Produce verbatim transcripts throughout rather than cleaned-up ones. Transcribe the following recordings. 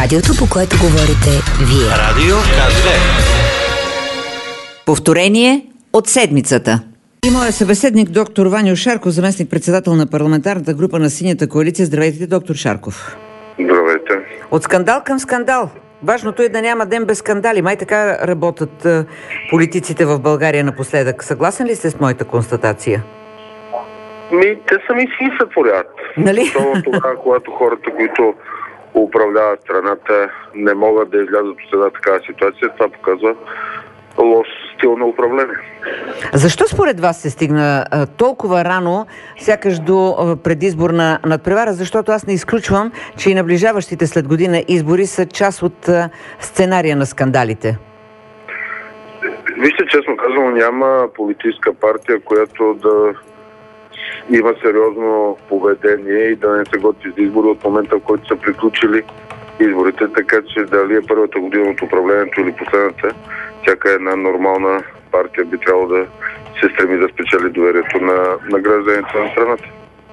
Радиото, по което говорите вие. Радио Ка-две. Повторение от седмицата. И моя събеседник доктор Ваньо Шарков, заместник-председател на парламентарната група на Синята коалиция. Здравейте, доктор Шарков. Здравейте. От скандал към скандал. Важното е да няма ден без скандали. Май така работят а, политиците в България напоследък. Съгласен ли сте с моята констатация? Ми, те сами си сътворят. Нали? Точно тогава, когато хората, които управляват страната, не могат да излязат от една такава ситуация, това показва лош стил на управление. Защо според вас се стигна а, толкова рано, сякаш до а, предизборна надпревара? Защото аз не изключвам, че и наближаващите след година избори са част от а, сценария на скандалите. Вижте, честно казвам, няма политическа партия, която да има сериозно поведение и да не се готви за избори от момента, в който са приключили изборите, така че дали е първата година от управлението или последната, всяка една нормална партия би трябвало да се стреми да спечели доверието на, на гражданите на страната.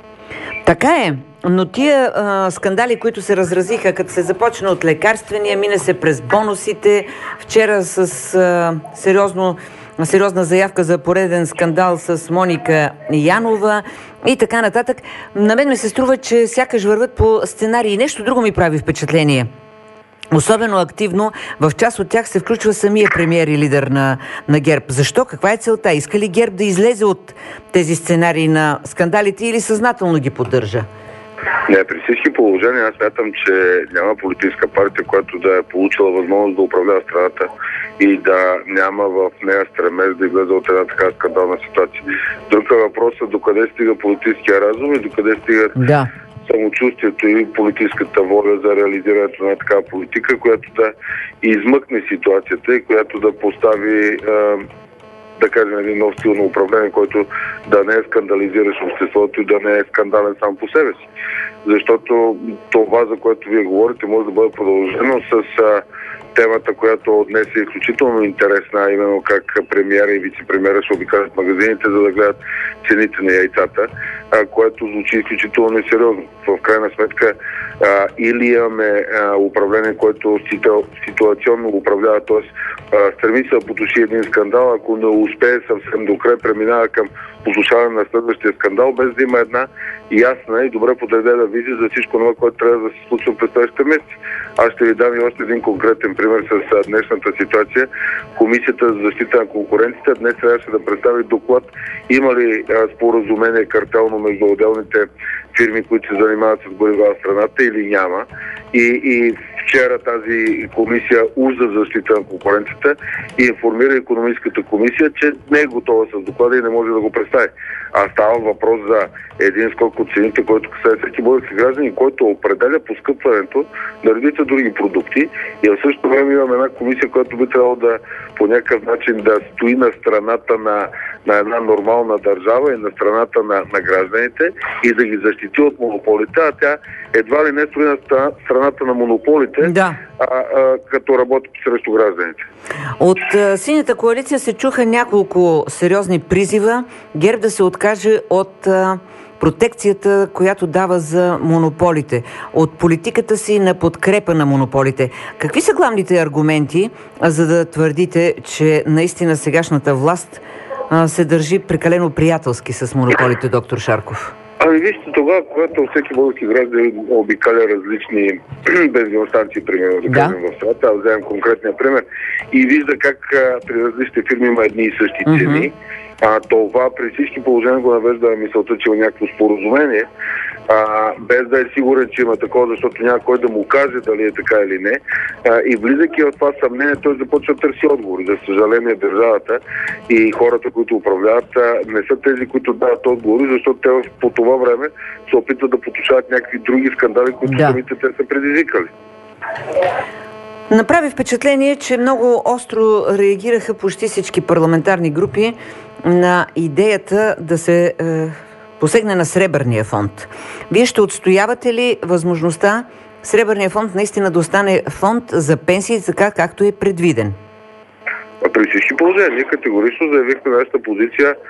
Така е, но тия а, скандали, които се разразиха, като се започна от лекарствения, мине се през бонусите, вчера с а, сериозно сериозна заявка за пореден скандал с Моника Янова и така нататък. На мен ми се струва, че сякаш върват по сценарии. Нещо друго ми прави впечатление. Особено активно в част от тях се включва самия премиер и лидер на, на ГЕРБ. Защо? Каква е целта? Иска ли ГЕРБ да излезе от тези сценарии на скандалите или съзнателно ги поддържа? Не, при всички положения аз смятам, че няма политическа партия, която да е получила възможност да управлява страната и да няма в нея стремеж да излезе от една така скандална ситуация. Друг е въпросът докъде стига политическия разум и докъде стига да. самочувствието и политическата воля за реализирането на такава политика, която да измъкне ситуацията и която да постави, да кажем, един нов стил на управление, който да не е скандализиращ обществото и да не е скандален сам по себе си. Защото това, за което вие говорите, може да бъде продължено с а, темата, която днес е изключително интересна, именно как премиера и вице-премиера ще обикалят магазините, за да гледат цените на яйцата, а, което звучи изключително несериозно. В крайна сметка а, или имаме а, управление, което ситуационно управлява, т.е. стреми се да потуши един скандал, ако не успее съвсем до край, преминава към потушаване на следващия скандал, без да има една ясна и добре подредена визия за всичко това, което трябва да се случва през следващите месеци. Аз ще ви дам и още един конкретен пример с днешната ситуация. Комисията за защита на конкуренцията днес трябваше да представи доклад има ли споразумение картелно между отделните фирми, които се занимават с горива в страната или няма. И, и вчера тази комисия уж за защита на конкуренцията и информира икономическата комисия, че не е готова с доклада и не може да го представи. А става въпрос за един скок от цените, който касае всеки български граждани, който определя поскъпването на редица други продукти. И в същото време имаме една комисия, която би трябвало да по някакъв начин да стои на страната на, на една нормална държава и на страната на, на гражданите и да ги защити от монополите, а тя едва ли не стои на страната на монополите, да. а, а, като работи срещу гражданите. От а, Синята коалиция се чуха няколко сериозни призива ГЕРБ да се откаже от а, протекцията, която дава за монополите, от политиката си на подкрепа на монополите. Какви са главните аргументи, а, за да твърдите, че наистина сегашната власт а, се държи прекалено приятелски с монополите, доктор Шарков? Ами вижте, тогава, когато всеки български гражданин обикаля различни бензиностанции, примерно, да кажем да. в страната, а вземем конкретния пример, и вижда как а, при различните фирми има едни и същи цени, mm-hmm. а, това при всички положения го навежда на мисълта, че има някакво споразумение, а, без да е сигурен, че има такова, защото няма кой да му каже дали е така или не. А, и влизайки в това съмнение, той започва да търси отговори. За съжаление, държавата и хората, които управляват, не са тези, които дават отговори, защото те по това време се опитват да потушават някакви други скандали, които да. самите те са предизвикали. Направи впечатление, че много остро реагираха почти всички парламентарни групи на идеята да се е, посегне на Сребърния фонд. Вие ще отстоявате ли възможността Сребърния фонд наистина да остане фонд за пенсии, така както е предвиден? А при всички положения, ние категорично заявихме нашата позиция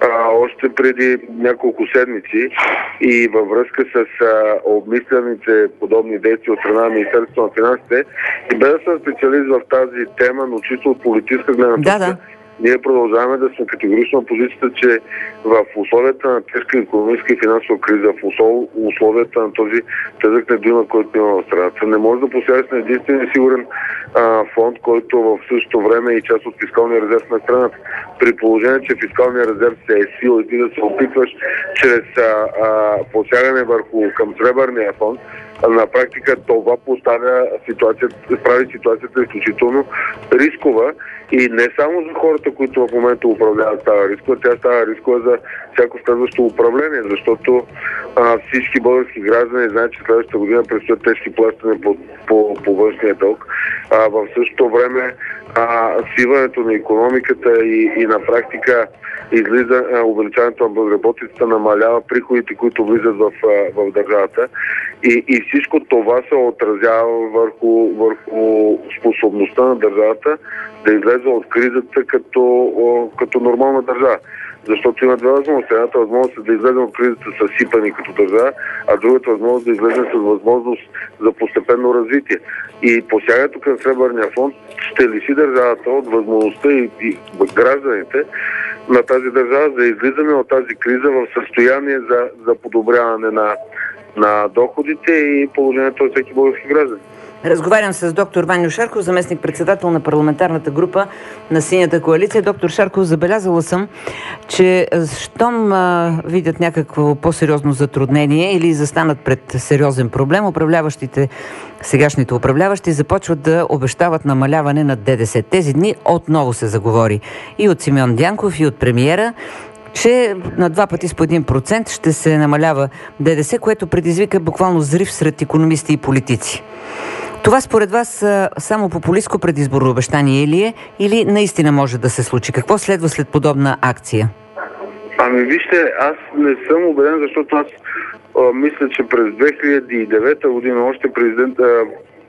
а, още преди няколко седмици и във връзка с а, обмислените подобни действия от страна на Министерството на финансите. И без да съм специалист в тази тема, но чисто от политическа гледна точка, Да, да. ние продължаваме да сме категорично на позицията, че в условията на тежка икономическа и финансова криза, в условията на този тежък недоимък, който има в страната, не може да посягаш на единствения сигурен а, фонд, който в същото време е и част от фискалния резерв на страната. При положение, че фискалния резерв се е сил и ти да се опитваш чрез а, а, посягане върху към сребърния фонд, на практика това поставя ситуацията, прави ситуацията изключително рискова и не само за хората, които в момента управляват става рискова, тя става рискова за всяко следващо управление, защото а, всички български граждани знаят, че следващата година предстоят тежки плащания по, по, по външния дълг. А, в същото време а, свиването на икономиката и, и на практика излиза, а, увеличаването на безработицата намалява приходите, които влизат в, а, в държавата. И, и всичко това се отразява върху, върху способността на държавата да излезе от кризата като, като нормална държава. Защото има две възможности. Едната възможност е да излезем от кризата съсипани като държава, а другата възможност да излезем с възможност за постепенно развитие. И посягането към Сребърния фонд ще лиши държавата от възможността и, и гражданите на тази държава за излизане от тази криза в състояние за, за подобряване на, на доходите и положението от всеки български граждан. Разговарям с доктор Ваньо Шарков, заместник-председател на парламентарната група на Синята коалиция. Доктор Шарков, забелязала съм, че щом а, видят някакво по-сериозно затруднение или застанат пред сериозен проблем, управляващите, сегашните управляващи започват да обещават намаляване на ДДС. Тези дни отново се заговори и от Симеон Дянков, и от премиера, че на два пъти с по един процент ще се намалява ДДС, което предизвика буквално взрив сред икономисти и политици. Това според вас само популистко предизборно обещание ли е, или наистина може да се случи? Какво следва след подобна акция? Ами вижте, аз не съм убеден, защото аз а, мисля, че през две хиляди и девета година още президента,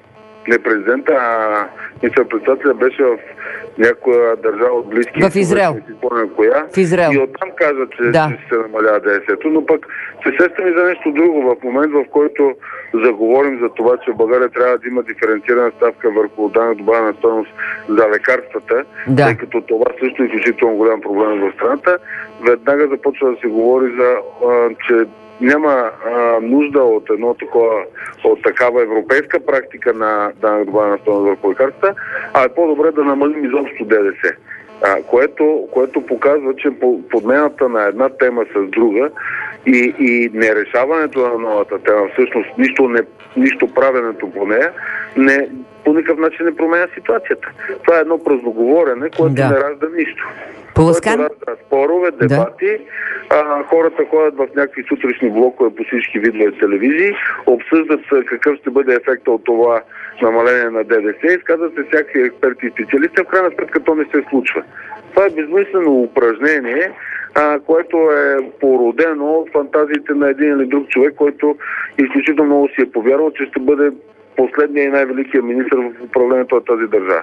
не президента, а министър-председателя беше в някоя държава от близки. В Израел. Коя, в Израел. И оттам каза, че, да. че се намалява ДДС-то, но пък се сещам и за нещо друго. В момент, в който заговорим за това, че в България трябва да има диференцирана ставка върху данък добавена стойност за лекарствата, да. тъй като това също е изключително голям проблем в страната, веднага започва да се говори за, а, че няма а, нужда от едно такова, от такава европейска практика на данък добавена стойност върху лекарствата, а е по-добре да намалим изобщо ДДС. А, което, което показва, че подмената на една тема с друга и, и нерешаването на новата тема, всъщност нищо, не, нищо правенето по нея, не, по никакъв начин не променя ситуацията. Това е едно празноговорене, което да. не ражда нищо. Поласкан? Което ражда спорове, дебати, да. а, хората ходят в някакви сутрешни блокове по всички видове телевизии, обсъждат какъв ще бъде ефекта от това намаление на ДДС, изказват се всякакви експерти и специалисти, в крайна сметка то не се случва. Това е безмислено упражнение, а, което е породено от фантазиите на един или друг човек, който изключително много си е повярвал, че ще бъде последния и най-великият министър в управлението на тази държава.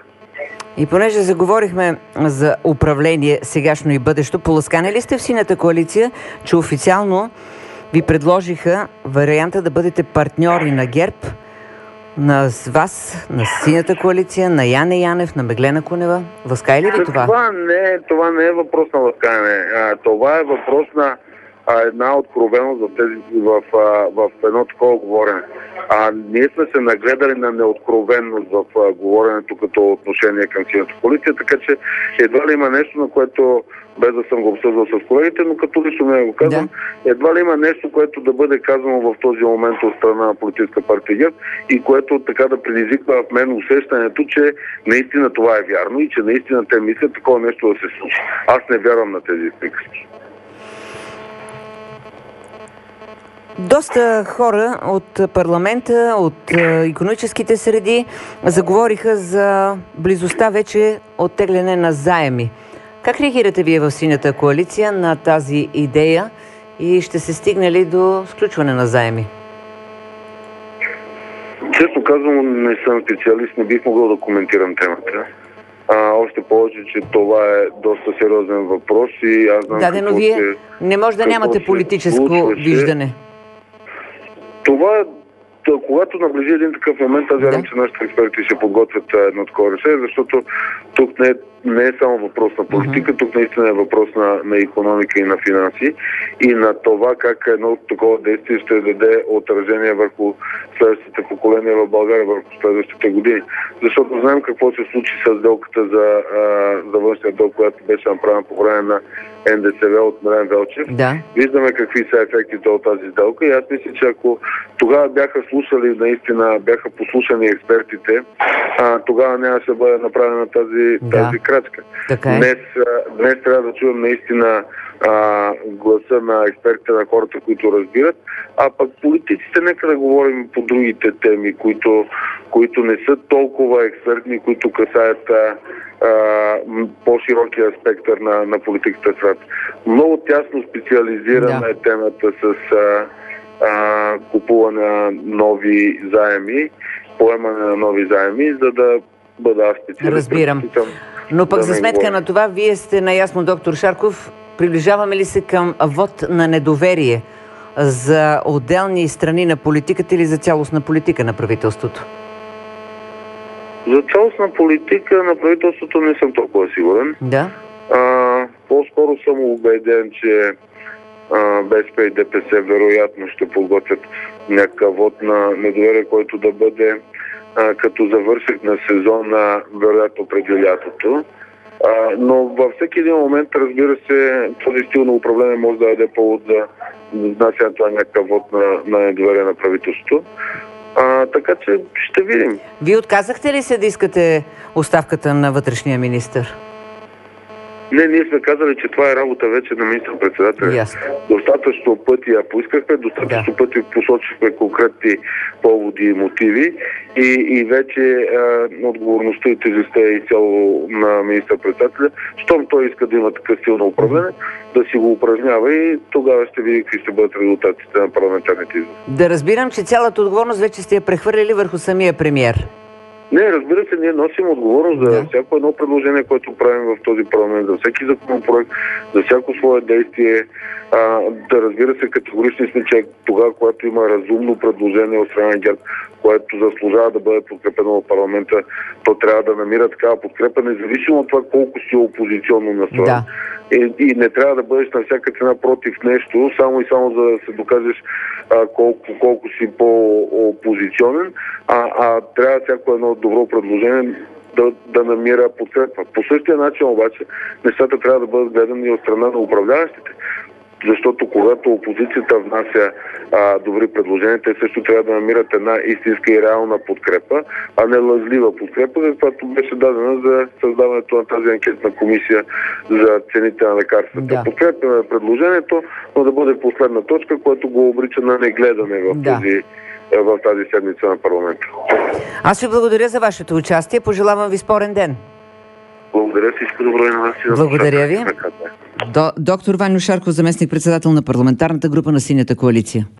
И понеже заговорихме за управление сегашно и бъдещо, поласкани ли сте в Синята коалиция, че официално ви предложиха варианта да бъдете партньори на ГЕРБ, на вас, на Синята коалиция, на Яне Янев, на Меглена Кунева? Ласкае ли ви това? Това не, това не е въпрос на ласкане. Това е въпрос на а, една откровеност в, тези, в, а, в едно такова говорене. А ние сме се нагледали на неоткровенност в а, говоренето като отношение към Синята коалиция, така че едва ли има нещо, на което, без да съм го обсъждал с колегите, но като лично не го казвам, да. едва ли има нещо, което да бъде казано в този момент от страна на политическа партия ГЕРБ и което така да предизвиква в мен усещането, че наистина това е вярно и че наистина те мислят такова нещо да се случи. Аз не вярвам на тези приказки. Доста хора от парламента, от е, икономическите среди заговориха за близостта вече оттегляне на заеми. Как реагирате вие в Синята коалиция на тази идея и ще се стигне ли до сключване на заеми? Често казвам, не съм специалист, не бих могъл да коментирам темата. А, още Още повече, че това е доста сериозен въпрос и аз знам Да, но вие се, не може да нямате политическо случваше. виждане. Това е, когато наближи един такъв момент, аз вярвам, да. че нашите експерти ще подготвят едно такова решение, защото тук не е, не е само въпрос на политика, uh-huh. тук наистина е въпрос на, на икономика и на финанси и на това как едно такова действие ще даде отражение върху следващите поколения в България, върху следващите години. Защото знаем какво се случи с сделката за, за външния дълг, която беше направена по време на Ен Де Се Ве от Милен Велчев. Да. Виждаме какви са ефектите от тази сделка и аз мисля, че ако тогава бяха слушали, наистина бяха послушани експертите, а, тогава нямаше да бъде направена тази, да. тази крачка. Така е. Днес, днес трябва да чуем наистина а, гласа на експертите, на хората, които разбират, а пък политиците нека да говорим по другите теми, които, които не са толкова експертни, които касаят а, а, по-широкия спектър на, на политиката в страната. Много тясно специализирана да. е темата с а, а, купуване на нови заеми, поемане на нови заеми, за да бъда аз специалист. Разбирам. Но пък да за сметка говоря. на това, вие сте наясно, доктор Шарков, приближаваме ли се към вод на недоверие за отделни страни на политиката или за цялостна политика на правителството? За цялостна политика на правителството не съм толкова сигурен. Да. А, по-скоро съм убеден, че а, Бе Ес Пе и Де Пе Се вероятно ще подготвят някакъв вод на недоверие, който да бъде а, като завършек на сезона, вероятно преди лятото. А, но във всеки един момент, разбира се, този стил на управление може да даде повод за внасянето на някакъв вод на, на недоверие на правителството. А, така че ще видим. Вие отказахте ли се да искате оставката на вътрешния министър? Не, ние сме казали, че това е работа вече на министър-председателя. Yes. Достатъчно пъти я поискахме, достатъчно да. пъти посочихме конкретни поводи и мотиви и, и вече а, отговорността и тежестта е изцяло на министър-председателя. Щом той иска да има такъв силно управление, да си го упражнява и тогава ще види какви ще бъдат резултатите на парламентарните избори. Да разбирам, че цялата отговорност вече сте я прехвърлили върху самия премиер. Не, разбира се, ние носим отговорност за да. всяко едно предложение, което правим в този парламент, за всеки законопроект, за всяко свое действие. А, да, разбира се, категорични сме, че тогава, когато има разумно предложение от страна на ГЕРБ, което заслужава да бъде подкрепено в парламента, то трябва да намира такава подкрепа, независимо от това колко си опозиционно настроен. Да. И, и не трябва да бъдеш на всяка цена против нещо, само и само за да се докажеш а, колко, колко си по-опозиционен, а, а трябва всяко едно добро предложение да, да намира подкрепа. По същия начин обаче нещата трябва да бъдат гледани от страна на управляващите. Защото когато опозицията внася а, добри предложения, те също трябва да намират една истинска и реална подкрепа, а не лъжлива подкрепа, каквато беше дадена за създаването на тази анкетна комисия за цените на лекарствата. Да. Подкрепяме предложението, но да бъде последна точка, което го обрича на негледане в, да. тази, в тази седмица на парламента. Аз ви благодаря за вашето участие. Пожелавам ви спорен ден. Благодаря, всичко добро и на вас. Благодаря ви. До, доктор Ваньо Шарков, заместник-председател на парламентарната група на Синята коалиция.